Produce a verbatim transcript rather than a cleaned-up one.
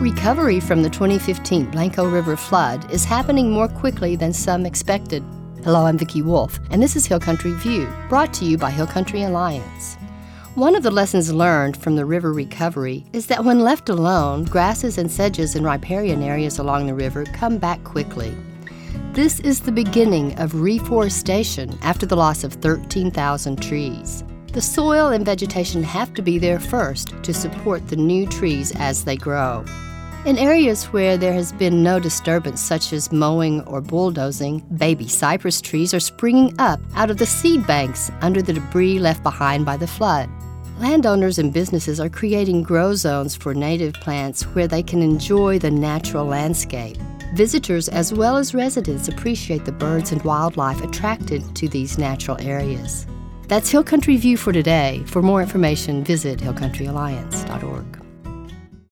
Recovery from the twenty fifteen Blanco River flood is happening more quickly than some expected. Hello, I'm Vicki Wolf, and this is Hill Country View, brought to you by Hill Country Alliance. One of the lessons learned from the river recovery is that when left alone, grasses and sedges in riparian areas along the river come back quickly. This is the beginning of reforestation after the loss of thirteen thousand trees. The soil and vegetation have to be there first to support the new trees as they grow. In areas where there has been no disturbance, such as mowing or bulldozing, baby cypress trees are springing up out of the seed banks under the debris left behind by the flood. Landowners and businesses are creating grow zones for native plants where they can enjoy the natural landscape. Visitors as well as residents appreciate the birds and wildlife attracted to these natural areas. That's Hill Country View for today. For more information, visit hill country alliance dot org.